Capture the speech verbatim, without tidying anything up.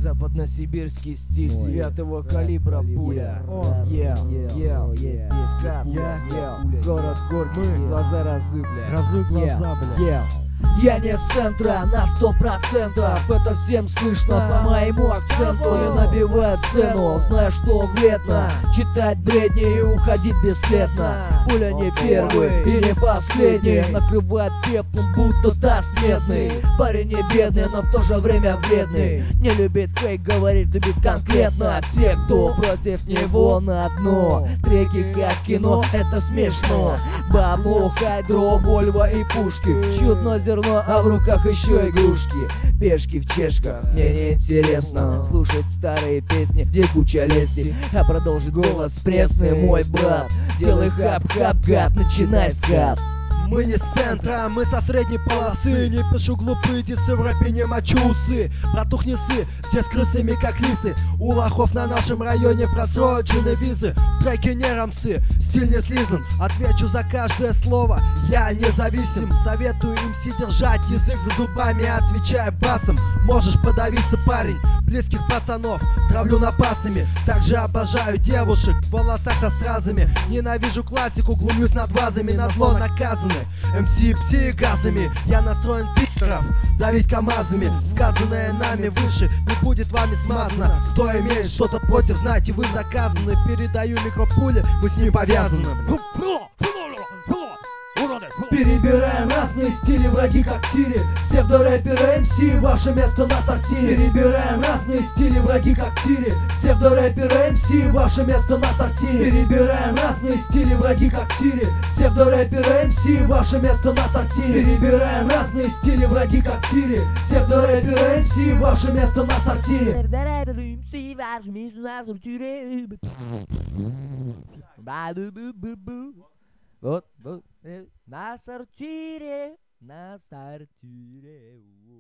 Западносибирский стиль девятого калибра пуля. Ел, ел, есть здесь капля. Ел, город горький, глаза разуй, бля. Разуй глаза, бля. Ел. Я не с центра на сто процентов, это всем слышно по моему акценту. Я набиваю цену, зная, что вредно читать бредни и уходить бесследно. Пуля не первый и не последний, накрывает пеплом, будто таз медный. Парень не бедный, но в то же время вредный. Не любит фейк, говорит, любит конкретно. Все, кто против него, на дно. Треки как кино, это смешно. Бабло, хайдро, вольво и пушки. Чудно зерно, а в руках еще игрушки. Пешки в чешках, мне не интересно слушать старые песни, где куча лести. А продолжит голос пресный мой брат. Делай хап-хап, гад, начинай скат. Мы не с центра, мы со средней полосы. Не пишу глупые дисы, в рэпе не мочу усы. Братух, не сы, все с крысами как лисы. У лохов на нашем районе просрочены визы. В треке не рамсы, стиль не слизан. Отвечу за каждое слово, я независим. Советую им си держать язык за зубами, отвечая басом. Можешь подавиться, парень, близких пацанов травлю напасами. Также обожаю девушек в волосах со стразами. Ненавижу классику, глумлюсь над вазами. На зло наказаны эм си пси газами. Я настроен пи***ров давить КамАЗами. Сказанное нами выше не будет вами смазано. Кто имеет что-то против, знаете, вы наказаны. Передаю микропуле, мы с ним повязаны. Перебираем разные стили, враги как тири. Псевдорэперы эм си, ваше место на сортире. Перебираем разные стили, враги как тири. Псевдорэперы эм си, ваше место на сортире. Перебираем разные стили, враги как тири. Псевдорэперы эм си, ваше место на сортире. Перебираем разные стили, враги как тири. Псевдорэперы эм си, ваше место на сортире. Псевдорэперы эм си, ваше место на сортире. Вот, вот, на сортире, на сортире.